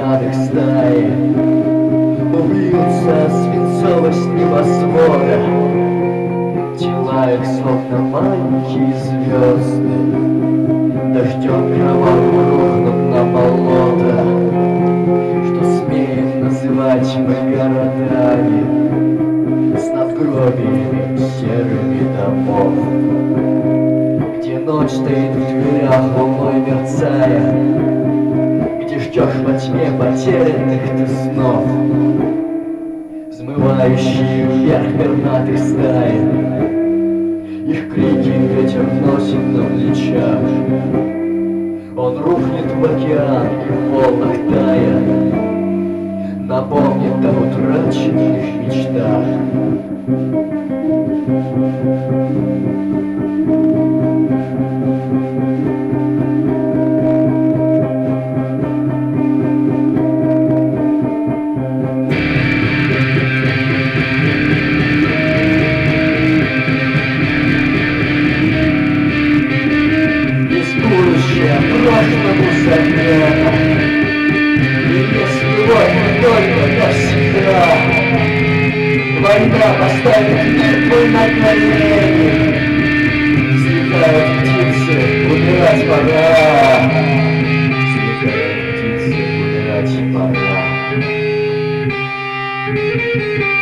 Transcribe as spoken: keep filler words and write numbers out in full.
пернатых стаи убьются свинцовость небосвода. Тела их словно маленькие звезды дождем кровавым рухнут на болото, что смеем называть мы городами, с надгробиями серыми домов, где ночь стоит в дверях луной мерцая, где ждешь во тьме потерянных ты снов, взмывающие вверх пернатых стаи. Их крики ветер носит на плечах. Он рухнет в океан и в волнах тая напомнит об утраченных мечтах. Прошлому совета, и не сегодня, только навсегда. Война поставит мир твой на колени. Взлетают птицы, умирать пора. Взлетают птицы, умирать пора.